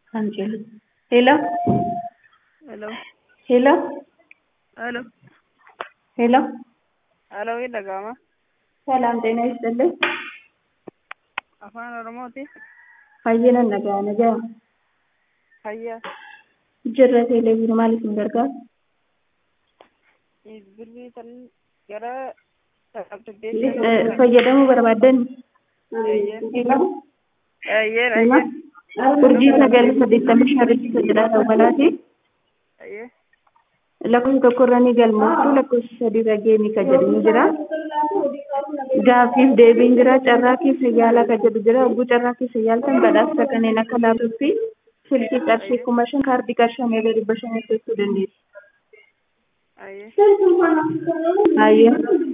Angel. Hello? Hello. Hello? Hello. Hello? Hello, ina gama. ሰላም ጤና ይስጥልኝ። Afaan Oromooti. Fayyina nagaa nagaa. Fayyaa. Jirra televizyinii maaliif hin gargaaru? Birrii san gara sabtabbeetti. Fayyadamuu barbaaddan? Ayyee. Urjii 985 jedhaa walaati. Ayyee. Lakkoofsa tokkorra ni galmooftu, lakkoofsa sadiirra geemii kan jedhu ni jira. Gaaffiif deebiin jira. Carraa keessa yaalaa kan jedhu jira. Oguu carraa keessa yaaltan badhaasa kanneen akka laaptooppii, silkii qarshii 5,000, kaardii qarshii 500 hojjechuu dandeessu. Ayyee. Ayyee.